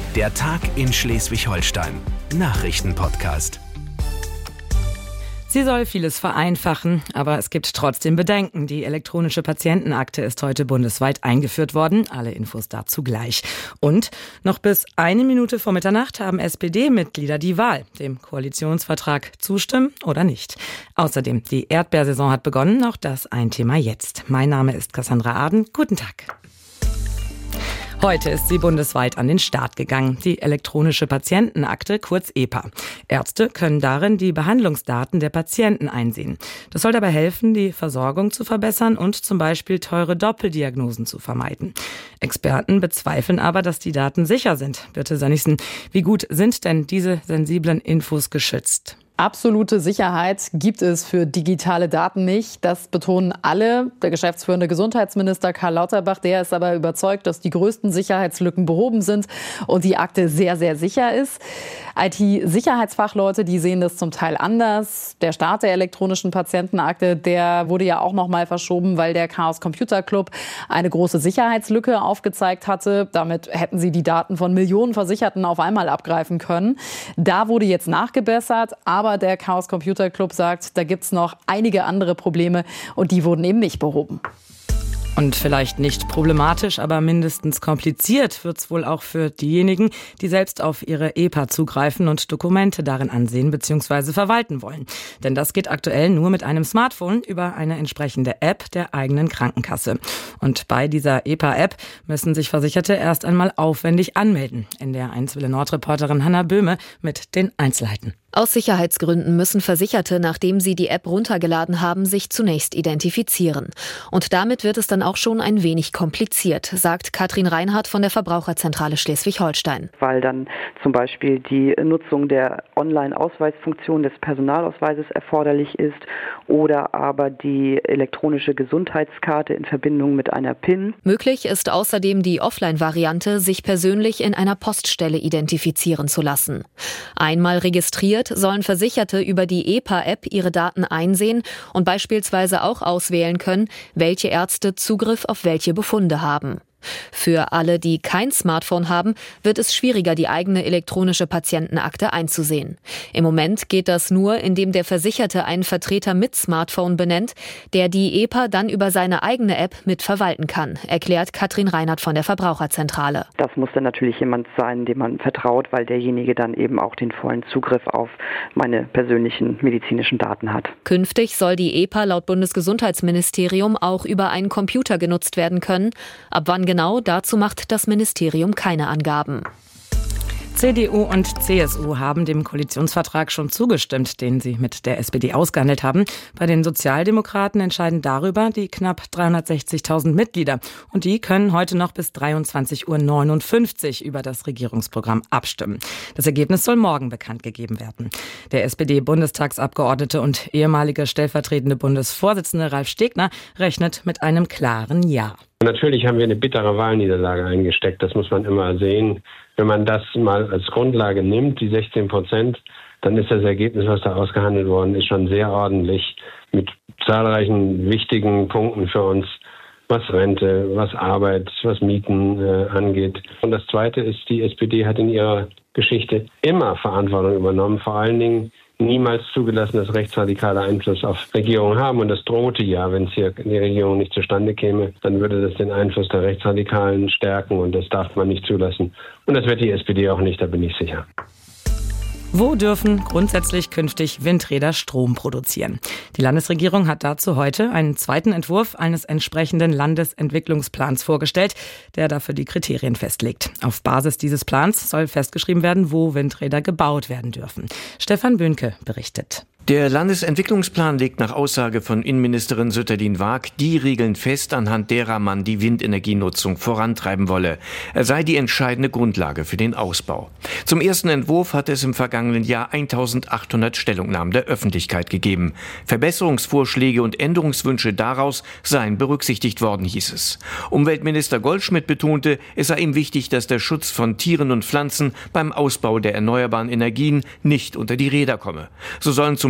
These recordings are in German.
Der Tag in Schleswig-Holstein. Nachrichtenpodcast. Sie soll vieles vereinfachen, aber es gibt trotzdem Bedenken. Die elektronische Patientenakte ist heute bundesweit eingeführt worden. Alle Infos dazu gleich. Und noch bis 1 Minute vor Mitternacht haben SPD-Mitglieder die Wahl, dem Koalitionsvertrag zustimmen oder nicht. Außerdem, die Erdbeersaison hat begonnen, auch das ein Thema jetzt. Mein Name ist Cassandra Aden. Guten Tag. Heute ist sie bundesweit an den Start gegangen, die elektronische Patientenakte, kurz EPA. Ärzte können darin die Behandlungsdaten der Patienten einsehen. Das soll dabei helfen, die Versorgung zu verbessern und zum Beispiel teure Doppeldiagnosen zu vermeiden. Experten bezweifeln aber, dass die Daten sicher sind. Birte Sönnigsen, wie gut sind denn diese sensiblen Infos geschützt? Absolute Sicherheit gibt es für digitale Daten nicht. Das betonen alle. Der geschäftsführende Gesundheitsminister Karl Lauterbach, der ist aber überzeugt, dass die größten Sicherheitslücken behoben sind und die Akte sehr, sehr sicher ist. IT-Sicherheitsfachleute, die sehen das zum Teil anders. Der Start der elektronischen Patientenakte, der wurde ja auch noch mal verschoben, weil der Chaos Computer Club eine große Sicherheitslücke aufgezeigt hatte. Damit hätten sie die Daten von Millionen Versicherten auf einmal abgreifen können. Da wurde jetzt nachgebessert, aber der Chaos Computer Club sagt, da gibt's noch einige andere Probleme und die wurden eben nicht behoben. Und vielleicht nicht problematisch, aber mindestens kompliziert wird's wohl auch für diejenigen, die selbst auf ihre EPA zugreifen und Dokumente darin ansehen bzw. verwalten wollen. Denn das geht aktuell nur mit einem Smartphone über eine entsprechende App der eigenen Krankenkasse. Und bei dieser EPA-App müssen sich Versicherte erst einmal aufwendig anmelden. NDR 1 Welle Nord-Reporterin Hanna Böhme mit den Einzelheiten. Aus Sicherheitsgründen müssen Versicherte, nachdem sie die App runtergeladen haben, sich zunächst identifizieren. Und damit wird es dann auch schon ein wenig kompliziert, sagt Katrin Reinhardt von der Verbraucherzentrale Schleswig-Holstein. Weil dann zum Beispiel die Nutzung der Online-Ausweisfunktion des Personalausweises erforderlich ist oder aber die elektronische Gesundheitskarte in Verbindung mit einer PIN. Möglich ist außerdem die Offline-Variante, sich persönlich in einer Poststelle identifizieren zu lassen. Einmal registriert, sollen Versicherte über die EPA-App ihre Daten einsehen und beispielsweise auch auswählen können, welche Ärzte Zugriff auf welche Befunde haben. Für alle, die kein Smartphone haben, wird es schwieriger, die eigene elektronische Patientenakte einzusehen. Im Moment geht das nur, indem der Versicherte einen Vertreter mit Smartphone benennt, der die EPA dann über seine eigene App mitverwalten kann, erklärt Katrin Reinhardt von der Verbraucherzentrale. Das muss dann natürlich jemand sein, dem man vertraut, weil derjenige dann eben auch den vollen Zugriff auf meine persönlichen medizinischen Daten hat. Künftig soll die EPA laut Bundesgesundheitsministerium auch über einen Computer genutzt werden können. Ab wann genau, dazu macht das Ministerium keine Angaben. CDU und CSU haben dem Koalitionsvertrag schon zugestimmt, den sie mit der SPD ausgehandelt haben. Bei den Sozialdemokraten entscheiden darüber die knapp 360.000 Mitglieder. Und die können heute noch bis 23:59 Uhr über das Regierungsprogramm abstimmen. Das Ergebnis soll morgen bekannt gegeben werden. Der SPD-Bundestagsabgeordnete und ehemalige stellvertretende Bundesvorsitzende Ralf Stegner rechnet mit einem klaren Ja. Natürlich haben wir eine bittere Wahlniederlage eingesteckt, das muss man immer sehen. Wenn man das mal als Grundlage nimmt, die 16%, dann ist das Ergebnis, was da ausgehandelt worden ist, schon sehr ordentlich mit zahlreichen wichtigen Punkten für uns, was Rente, was Arbeit, was Mieten angeht. Und das Zweite ist, die SPD hat in ihrer Geschichte immer Verantwortung übernommen, vor allen Dingen niemals zugelassen, dass rechtsradikale Einfluss auf Regierungen haben. Und das drohte ja, wenn es hier in die Regierung nicht zustande käme, dann würde das den Einfluss der Rechtsradikalen stärken und das darf man nicht zulassen. Und das wird die SPD auch nicht, da bin ich sicher. Wo dürfen grundsätzlich künftig Windräder Strom produzieren? Die Landesregierung hat dazu heute einen zweiten Entwurf eines entsprechenden Landesentwicklungsplans vorgestellt, der dafür die Kriterien festlegt. Auf Basis dieses Plans soll festgeschrieben werden, wo Windräder gebaut werden dürfen. Stefan Böhnke berichtet. Der Landesentwicklungsplan legt nach Aussage von Innenministerin Sütterlin-Waag die Regeln fest, anhand derer man die Windenergienutzung vorantreiben wolle. Er sei die entscheidende Grundlage für den Ausbau. Zum ersten Entwurf hat es im vergangenen Jahr 1800 Stellungnahmen der Öffentlichkeit gegeben. Verbesserungsvorschläge und Änderungswünsche daraus seien berücksichtigt worden, hieß es. Umweltminister Goldschmidt betonte, es sei ihm wichtig, dass der Schutz von Tieren und Pflanzen beim Ausbau der erneuerbaren Energien nicht unter die Räder komme. So sollen zum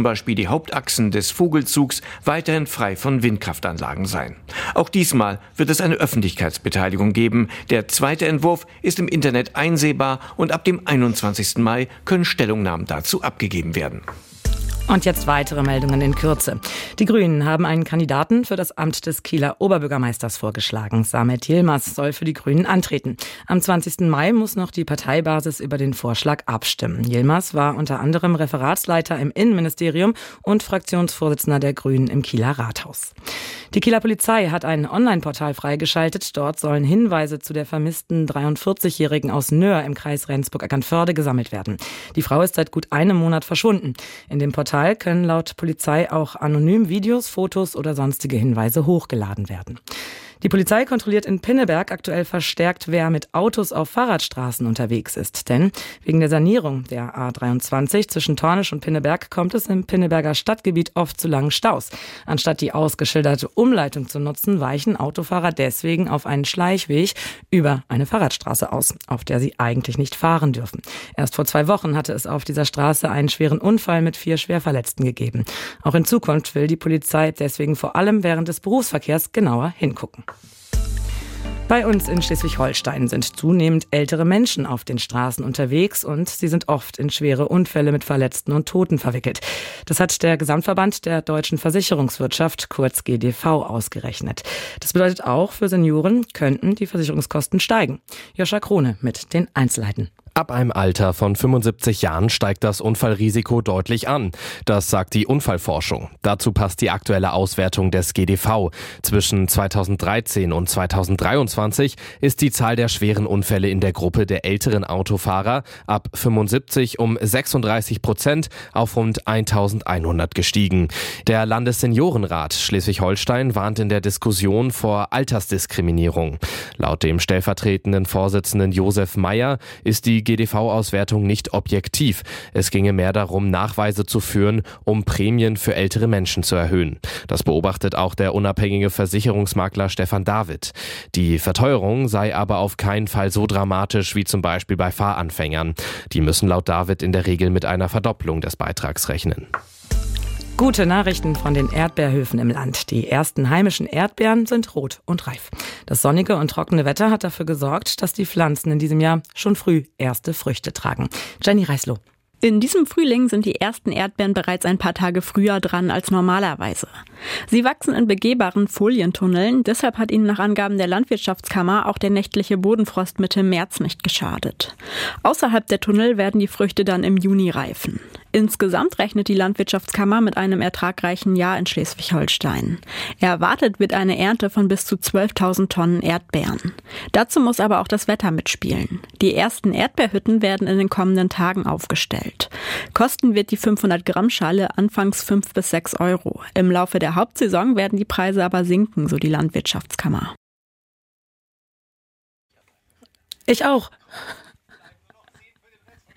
Beispiel die Hauptachsen des Vogelzugs weiterhin frei von Windkraftanlagen sein. Auch diesmal wird es eine Öffentlichkeitsbeteiligung geben. Der zweite Entwurf ist im Internet einsehbar und ab dem 21. Mai können Stellungnahmen dazu abgegeben werden. Und jetzt weitere Meldungen in Kürze. Die Grünen haben einen Kandidaten für das Amt des Kieler Oberbürgermeisters vorgeschlagen. Samet Yilmaz soll für die Grünen antreten. Am 20. Mai muss noch die Parteibasis über den Vorschlag abstimmen. Yilmaz war unter anderem Referatsleiter im Innenministerium und Fraktionsvorsitzender der Grünen im Kieler Rathaus. Die Kieler Polizei hat ein Online-Portal freigeschaltet. Dort sollen Hinweise zu der vermissten 43-Jährigen aus Nöhr im Kreis Rendsburg-Eckernförde gesammelt werden. Die Frau ist seit gut einem Monat verschwunden. In dem Portal können laut Polizei auch anonym Videos, Fotos oder sonstige Hinweise hochgeladen werden. Die Polizei kontrolliert in Pinneberg aktuell verstärkt, wer mit Autos auf Fahrradstraßen unterwegs ist. Denn wegen der Sanierung der A23 zwischen Tornisch und Pinneberg kommt es im Pinneberger Stadtgebiet oft zu langen Staus. Anstatt die ausgeschilderte Umleitung zu nutzen, weichen Autofahrer deswegen auf einen Schleichweg über eine Fahrradstraße aus, auf der sie eigentlich nicht fahren dürfen. Erst vor 2 Wochen hatte es auf dieser Straße einen schweren Unfall mit 4 Schwerverletzten gegeben. Auch in Zukunft will die Polizei deswegen vor allem während des Berufsverkehrs genauer hingucken. Bei uns in Schleswig-Holstein sind zunehmend ältere Menschen auf den Straßen unterwegs und sie sind oft in schwere Unfälle mit Verletzten und Toten verwickelt. Das hat der Gesamtverband der deutschen Versicherungswirtschaft, kurz GDV, ausgerechnet. Das bedeutet auch, für Senioren könnten die Versicherungskosten steigen. Joscha Krone mit den Einzelheiten. Ab einem Alter von 75 Jahren steigt das Unfallrisiko deutlich an. Das sagt die Unfallforschung. Dazu passt die aktuelle Auswertung des GDV. Zwischen 2013 und 2023 ist die Zahl der schweren Unfälle in der Gruppe der älteren Autofahrer ab 75 um 36% auf rund 1100 gestiegen. Der Landesseniorenrat Schleswig-Holstein warnt in der Diskussion vor Altersdiskriminierung. Laut dem stellvertretenden Vorsitzenden Josef Meyer ist die GDV-Auswertung nicht objektiv. Es ginge mehr darum, Nachweise zu führen, um Prämien für ältere Menschen zu erhöhen. Das beobachtet auch der unabhängige Versicherungsmakler Stefan David. Die Verteuerung sei aber auf keinen Fall so dramatisch wie zum Beispiel bei Fahranfängern. Die müssen laut David in der Regel mit einer Verdopplung des Beitrags rechnen. Gute Nachrichten von den Erdbeerhöfen im Land. Die ersten heimischen Erdbeeren sind rot und reif. Das sonnige und trockene Wetter hat dafür gesorgt, dass die Pflanzen in diesem Jahr schon früh erste Früchte tragen. Jenny Reisloh. In diesem Frühling sind die ersten Erdbeeren bereits ein paar Tage früher dran als normalerweise. Sie wachsen in begehbaren Folientunneln, deshalb hat ihnen nach Angaben der Landwirtschaftskammer auch der nächtliche Bodenfrost Mitte März nicht geschadet. Außerhalb der Tunnel werden die Früchte dann im Juni reifen. Insgesamt rechnet die Landwirtschaftskammer mit einem ertragreichen Jahr in Schleswig-Holstein. Erwartet wird eine Ernte von bis zu 12.000 Tonnen Erdbeeren. Dazu muss aber auch das Wetter mitspielen. Die ersten Erdbeerhütten werden in den kommenden Tagen aufgestellt. Kosten wird die 500-Gramm-Schale anfangs 5 bis 6 Euro. Im Laufe der Hauptsaison werden die Preise aber sinken, so die Landwirtschaftskammer. Ich auch.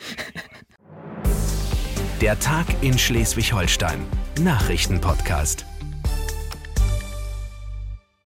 Der Tag in Schleswig-Holstein. Nachrichtenpodcast.